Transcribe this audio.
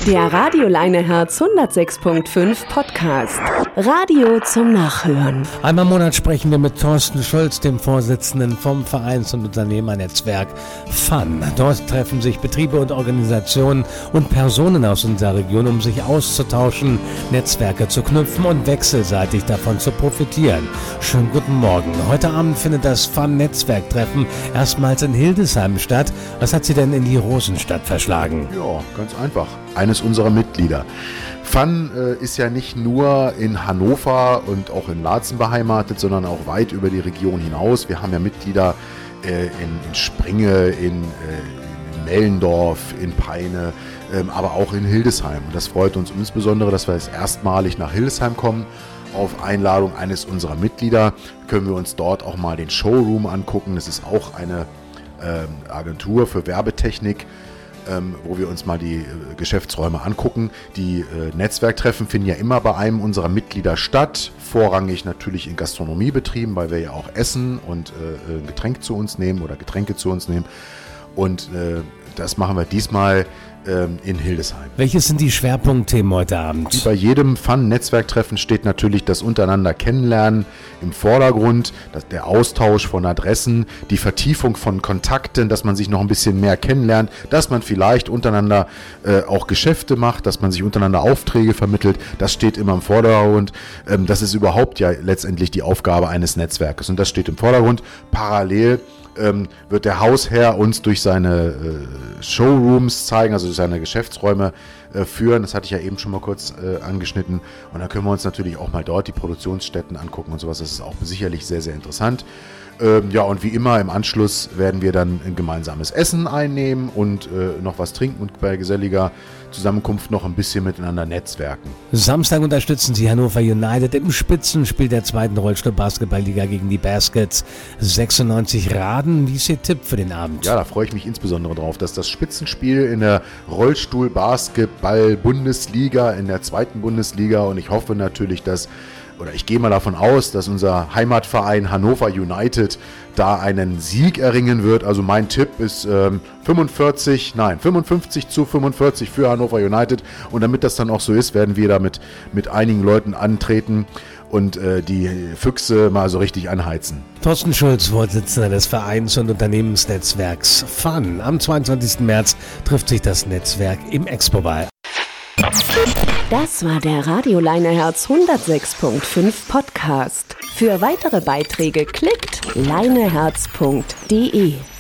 Der Radio Leineherz 106.5 Podcast. Radio zum Nachhören. Einmal im Monat sprechen wir mit Thorsten Schulz, dem Vorsitzenden vom Vereins- und Unternehmernetzwerk FUN. Dort treffen sich Betriebe und Organisationen und Personen aus unserer Region, um sich auszutauschen, Netzwerke zu knüpfen und wechselseitig davon zu profitieren. Schönen guten Morgen. Heute Abend findet das FUN-Netzwerktreffen erstmals in Hildesheim statt. Was hat Sie denn in die Rosenstadt verschlagen? Ja, ganz einfach. Eines unserer Mitglieder. FUN ist ja nicht nur in Hannover und auch in Laatzen beheimatet, sondern auch weit über die Region hinaus. Wir haben ja Mitglieder in Springe, in Mellendorf, in Peine, aber auch in Hildesheim. Und das freut uns insbesondere, dass wir jetzt erstmalig nach Hildesheim kommen. Auf Einladung eines unserer Mitglieder können wir uns dort auch mal den Showroom angucken. Das ist auch eine Agentur für Werbetechnik, wo wir uns mal die Geschäftsräume angucken. Die Netzwerktreffen finden ja immer bei einem unserer Mitglieder statt, vorrangig natürlich in Gastronomiebetrieben, weil wir ja auch Essen und Getränke zu uns nehmen. Und das machen wir diesmal in Hildesheim. Welches sind die Schwerpunktthemen heute Abend? Wie bei jedem FUN-Netzwerktreffen steht natürlich das Untereinander Kennenlernen im Vordergrund, der Austausch von Adressen, die Vertiefung von Kontakten, dass man sich noch ein bisschen mehr kennenlernt, dass man vielleicht untereinander auch Geschäfte macht, dass man sich untereinander Aufträge vermittelt. Das steht immer im Vordergrund. Das ist überhaupt ja letztendlich die Aufgabe eines Netzwerkes und das steht im Vordergrund. Parallel wird der Hausherr uns durch seine Showrooms zeigen, also durch seine Geschäftsräume führen. Das hatte ich ja eben schon mal kurz angeschnitten. Und dann können wir uns natürlich auch mal dort die Produktionsstätten angucken und sowas. Das ist auch sicherlich sehr, sehr interessant. Ja, und wie immer im Anschluss werden wir dann ein gemeinsames Essen einnehmen und noch was trinken und bei geselliger Zusammenkunft noch ein bisschen miteinander netzwerken. Samstag unterstützen Sie Hannover United im Spitzenspiel der 2. Rollstuhl-Basketball-Liga gegen die Baskets 96 Raden. Wie ist Ihr Tipp für den Abend? Ja, da freue ich mich insbesondere drauf, dass das Spitzenspiel in der Rollstuhl-Basketball-Bundesliga, in der 2. Bundesliga, und ich hoffe natürlich, ich gehe mal davon aus, dass unser Heimatverein Hannover United da einen Sieg erringen wird. Also mein Tipp ist 55-45 für Hannover United. Und damit das dann auch so ist, werden wir da mit einigen Leuten antreten und die Füchse mal so richtig anheizen. Thorsten Schulz, Vorsitzender des Vereins- und Unternehmensnetzwerks FUN. Am 22. März trifft sich das Netzwerk im Expo-Ball. Das war der Radio Leineherz 106.5 Podcast. Für weitere Beiträge klickt leineherz.de.